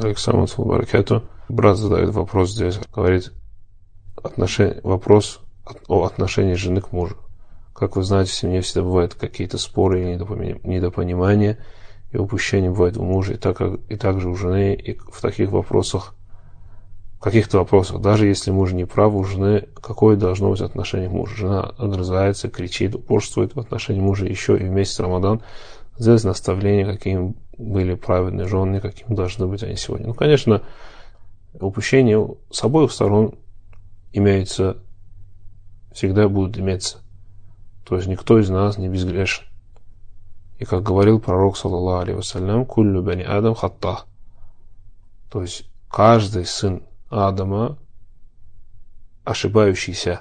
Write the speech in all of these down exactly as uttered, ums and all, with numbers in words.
Александр Баракету. Брат задает вопрос здесь, говорит отношение, вопрос о отношении жены к мужу. Как вы знаете, в семье всегда бывают какие-то споры или недопонимания, и упущения бывают у мужа, и, так, и также у жены, и в таких вопросах, в каких-то вопросах, даже если муж не прав, у жены какое должно быть отношение к мужу? Жена огрызается, кричит, упорствует в отношении мужа, еще и в месяц Рамадан сделать наставление, какими были праведные жены, какими должны быть они сегодня. Ну, конечно, упущения с обоих сторон имеются, всегда будут иметься. То есть никто из нас не безгрешен. И как говорил пророк, саллаллаху алейхи вассалям, куллю бани адам хатта. То есть каждый сын Адама ошибающийся.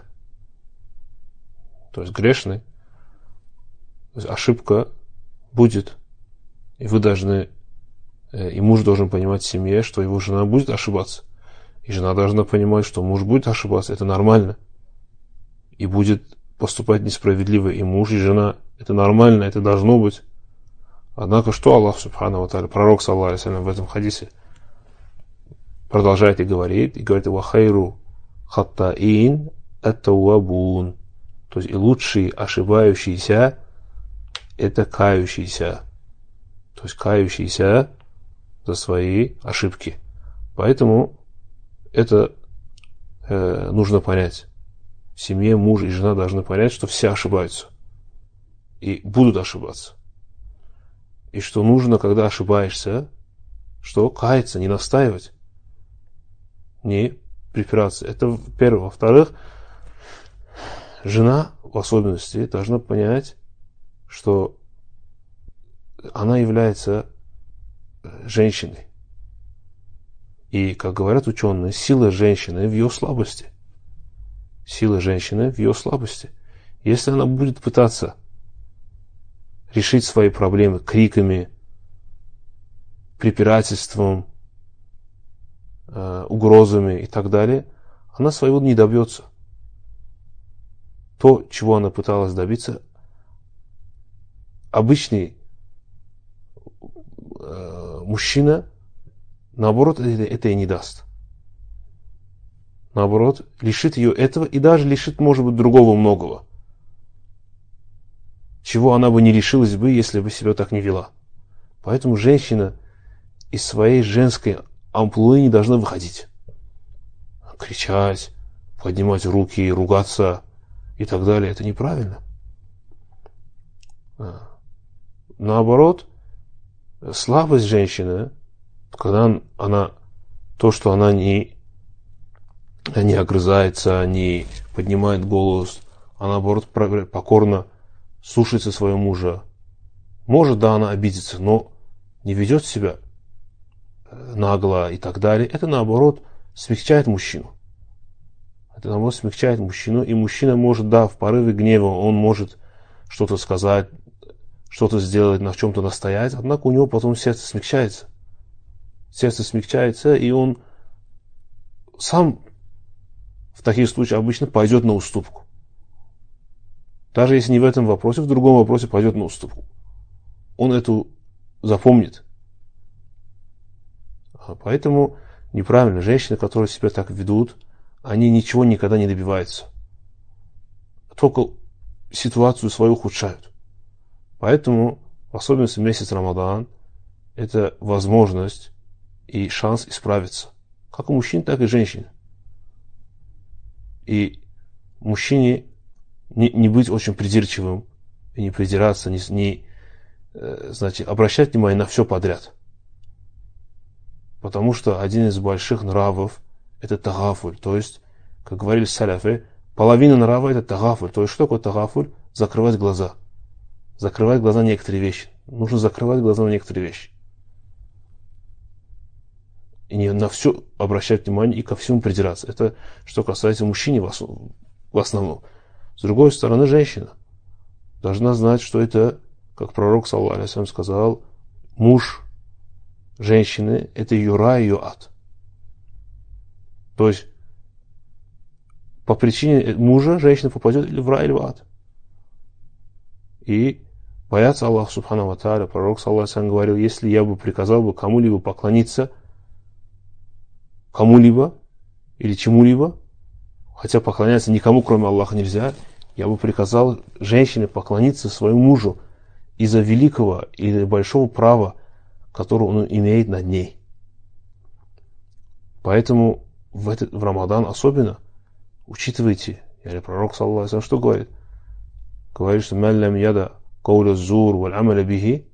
То есть грешный. То есть ошибка будет. И вы должны, и муж должен понимать в семье, что его жена будет ошибаться. И жена должна понимать, что муж будет ошибаться. Это нормально. И будет поступать несправедливо и муж, и жена. Это нормально, это должно быть. Однако, что Аллах Субхану ва Тааля, пророк, саллаллаху алейхи ва саллям, в этом хадисе продолжает и говорит, и говорит: «Вахайру хаттаин ат-тауабун». То есть, и лучший ошибающийся – это кающийся. То есть, кающийся за свои ошибки. Поэтому это э, нужно понять. В семье муж и жена должны понять, что все ошибаются. И будут ошибаться. И что нужно, когда ошибаешься, что каяться, не настаивать, не припираться. Это первое. Во-вторых, жена в особенности должна понять, что она является женщиной. И, как говорят ученые, сила женщины в ее слабости. Сила женщины в ее слабости. Если она будет пытаться решить свои проблемы криками, препирательством, э, угрозами и так далее, она своего не добьется. То, чего она пыталась добиться, обычный э, мужчина, наоборот, это, это и не даст. Наоборот, лишит ее этого и даже лишит, может быть, другого многого. Чего она бы не лишилась бы, если бы себя так не вела. Поэтому женщина из своей женской амплуи не должна выходить. Кричать, поднимать руки, ругаться и так далее. Это неправильно. Наоборот, слабость женщины, когда она, то, что она не, не огрызается, не поднимает голос, а наоборот покорно слушается своего мужа. Может, да, она обидится, но не ведет себя нагло и так далее. Это, наоборот, смягчает мужчину. Это, наоборот, смягчает мужчину. И мужчина может, да, в порыве гнева, он может что-то сказать, что-то сделать, на чем-то настоять. Однако у него потом сердце смягчается. Сердце смягчается, и он сам в таких случаях обычно пойдет на уступку. Даже если не в этом вопросе, в другом вопросе пойдет на уступку. Он эту запомнит. Поэтому неправильно. Женщины, которые себя так ведут, они ничего никогда не добиваются. Только ситуацию свою ухудшают. Поэтому, в особенности месяц Рамадан, это возможность и шанс исправиться. Как у мужчин, так и женщин. И мужчине Не, не быть очень придирчивым, и не придираться, не, не э, значит, обращать внимание на все подряд. Потому что один из больших нравов это тагафуль, то есть, как говорили саляфы, половина нрава это тагафуль. То есть, что такое тагафуль? Закрывать глаза. Закрывать глаза на некоторые вещи. Нужно закрывать глаза на некоторые вещи. И не на все обращать внимание и ко всему придираться. Это что касается мужчины в основном. В основном. С другой стороны, женщина должна знать, что это, как пророк, саллаллаху алейхи ва саллям, сказал, муж женщины – это ее рай, ее ад. То есть, по причине мужа женщина попадет или в рай, или в ад. И бояться Аллаха Субхану ва Тааля, пророк, саллаллаху алейхи ва саллям, говорил, если я бы приказал бы кому-либо поклониться кому-либо или чему-либо, хотя поклоняться никому, кроме Аллаха, нельзя, я бы приказал женщине поклониться своему мужу из-за великого или большого права, которое он имеет над ней. Поэтому в, этот, в Рамадан особенно учитывайте, или пророк, саллаллаху алейхи ва саллям, что говорит? Говорит, что «Ман лям яда кауля зур валь амаля бихи,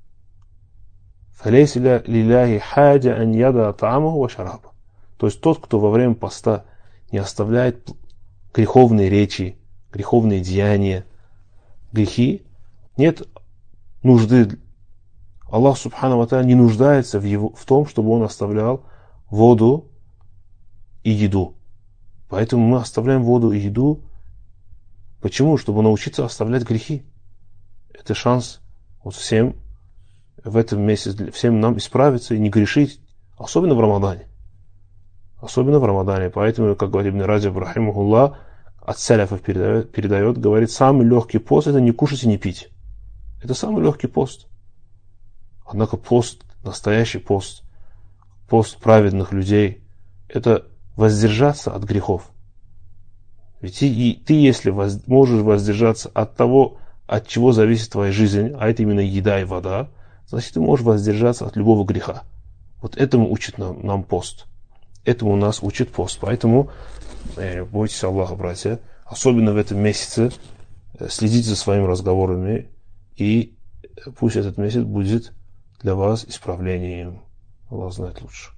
фалейса лилляхи хаджа ан яда та'амаху ва шараба». То есть тот, кто во время поста не оставляет греховные речи, греховные деяния, грехи, нет нужды. Аллах Субхану ва Тааля не нуждается в, его, в том, чтобы он оставлял воду и еду. Поэтому мы оставляем воду и еду. Почему? Чтобы научиться оставлять грехи. Это шанс вот всем в этом месяце, всем нам исправиться и не грешить, особенно в Рамадане. Особенно в Рамадане. Поэтому, как говорит Ибн Раджаб рахимахуллах, от саляфов передает, передает, говорит, самый легкий пост — это не кушать и не пить. Это самый легкий пост. Однако пост, настоящий пост, пост праведных людей, это воздержаться от грехов. Ведь и, и ты, если воз, можешь воздержаться от того, от чего зависит твоя жизнь, а это именно еда и вода, значит, ты можешь воздержаться от любого греха. Вот этому учит нам, нам пост. Этому нас учит пост. Поэтому э, бойтесь Аллаха, братья. Особенно в этом месяце э, следите за своими разговорами. И пусть этот месяц будет для вас исправлением. Аллах знает лучше.